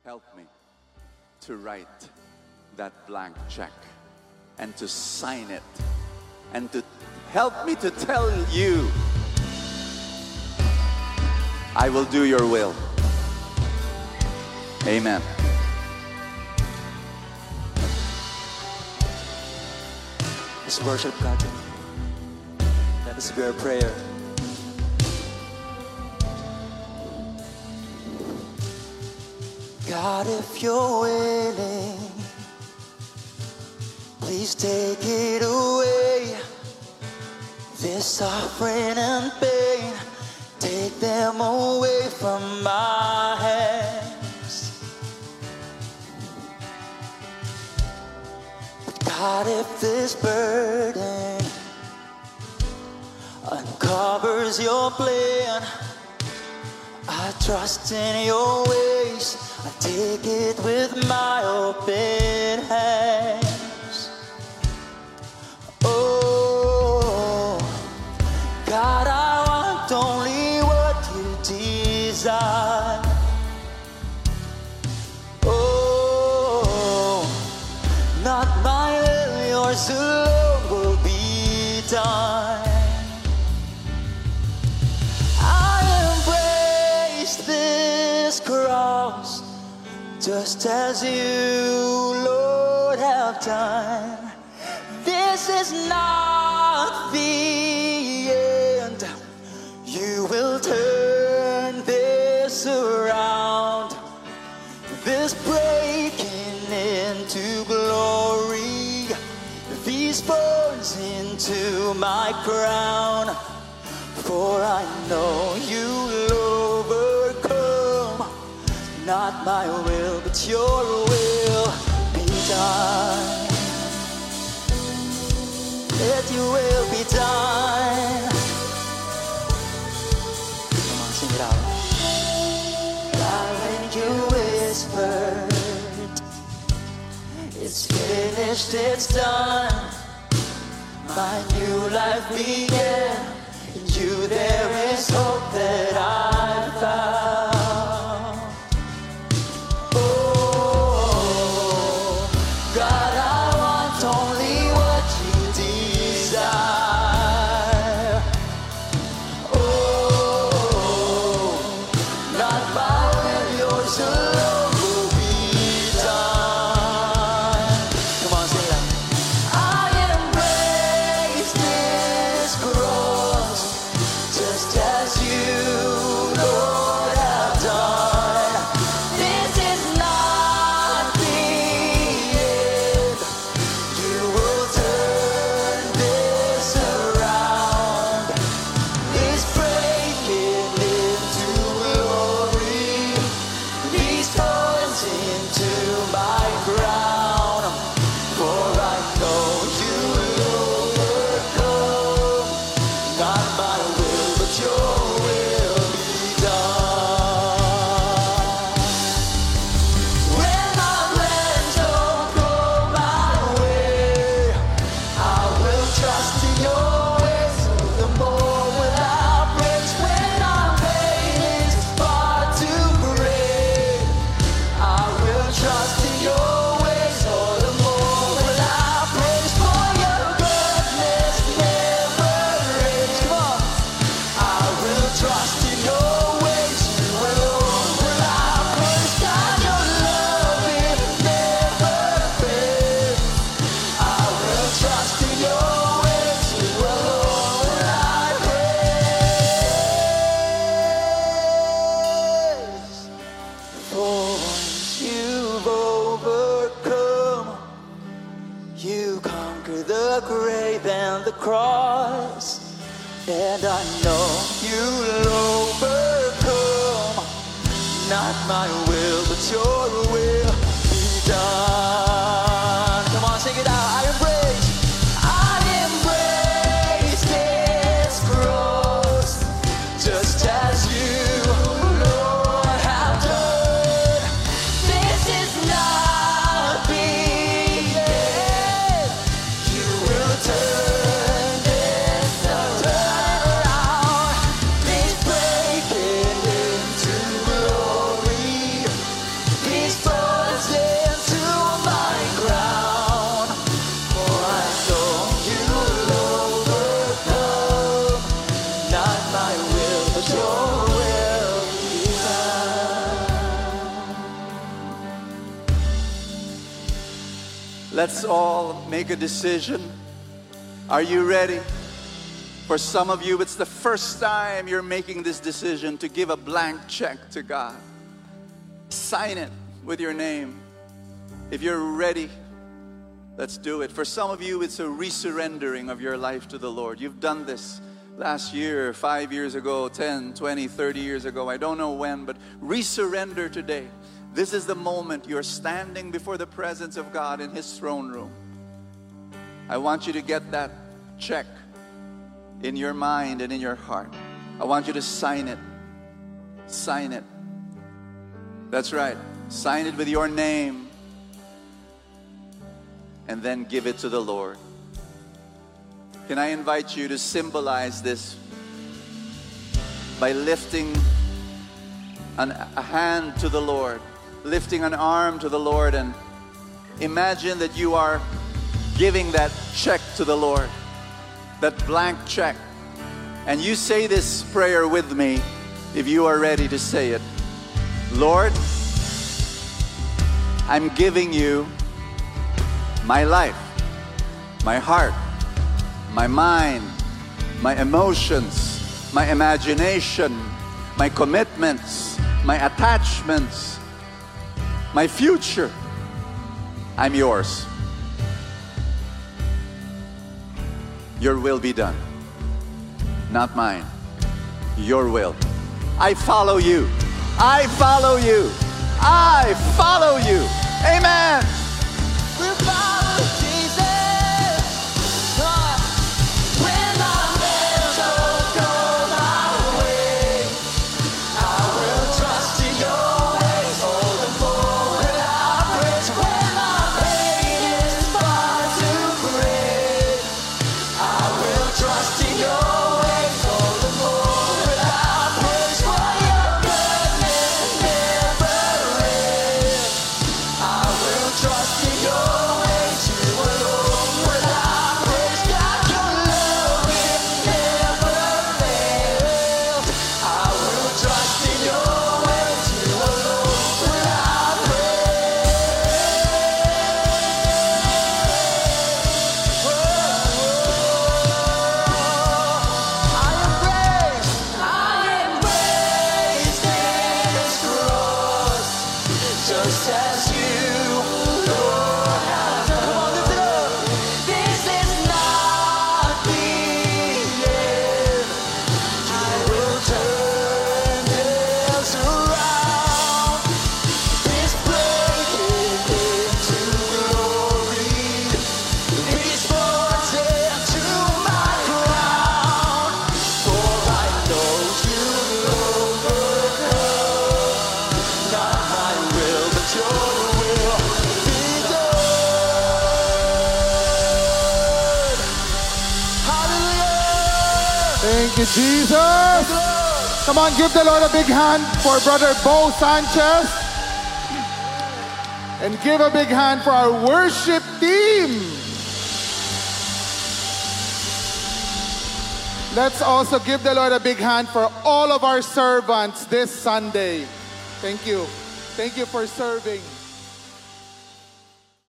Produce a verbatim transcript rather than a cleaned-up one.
Help me to write that blank check and to sign it and to help me to tell you, I will do your will. Amen. Let's worship God. Let us be our prayer. God, if you're willing, please take it away. This suffering and pain, take them away from my hands. God, if this burden uncovers your plan, I trust in your ways. I take it with my open hands. Oh, God, I want only what you desire. Oh, not my will, yours alone will be done. I embrace this cross, just as you, Lord, have done. This is not the end. You will turn this around. This breaking into glory, these thorns into my crown. For I know you'll overcome. Not my will, but your will be done. Let your will be done. Come on, sing it out. God, when you whispered, it's finished, it's done. My new life began. In you there is hope that I found. Oh, God, I want only what you desire. Oh, not my will, yours alone will be done. Come on, sing it out. I embrace this cross, just as you, Lord, have done. This is not the end. You will turn this around. This breaking into glory, these thorns into my crown. For I know you will overcome. Not my will, but your will be done. When my plans don't go my way, I will trust in your ways. The more will I praise. When our pain is far too great, I will trust in your ways. Oh, the more will I praise. For your goodness never ends. Come on. I will trust in your ways. You alone will I praise. God, your love it never fails. I will trust in your ways. You alone will I praise. For once you've overcome, you conquer the grave and the cross. And I know you'll overcome. Not my will, but your will be done. Come on, sing it out. I embrace, I embrace this cross, just as you, Lord, have done. This is not the end. You will turn this around. This breaking into glory, these Let's all make a decision. Are you ready? For some of you, it's the first time you're making this decision to give a blank check to God. Sign it with your name. If you're ready, let's do it. For some of you, it's a resurrendering of your life to the Lord. You've done this last year, five years ago, ten, twenty, thirty years ago. I don't know when, but resurrender today. This is the moment you're standing before the presence of God in His throne room. I want you to get that check in your mind and in your heart. I want you to sign it. Sign it. That's right. Sign it with your name. And then give it to the Lord. Can I invite you to symbolize this by lifting an, a hand to the Lord, lifting an arm to the Lord, and imagine that you are giving that check to the Lord, that blank check. And you say this prayer with me if you are ready to say it. Lord, I'm giving you my life, my heart, my mind, my emotions, my imagination, my commitments, my attachments, my future. I'm yours. Your will be done, not mine. Your will. I follow you. I follow you. I follow you. Amen. We follow Jesus. Uh, when my plans don't go my way, I will trust in your ways. Hold the forward, I praise. When my pain is far too great, I will trust in your ways. Hold the forward, I praise. For your goodness never ends. I will trust in your ways. You alone will I praise. God, your love it never fails. I will trust in your ways. You alone will I praise. I embrace this cross, just as you, Lord, have done. This is not the end. I will turn this around. This breaking into glory, these thorns into my crown. For I know you overcome. Not my will, but your will be done. Hallelujah. Thank you, Jesus. Come on, give the Lord a big hand for Brother Bo Sanchez. And give a big hand for our worship team. Let's also give the Lord a big hand for all of our servants this Sunday. Thank you. Thank you for serving.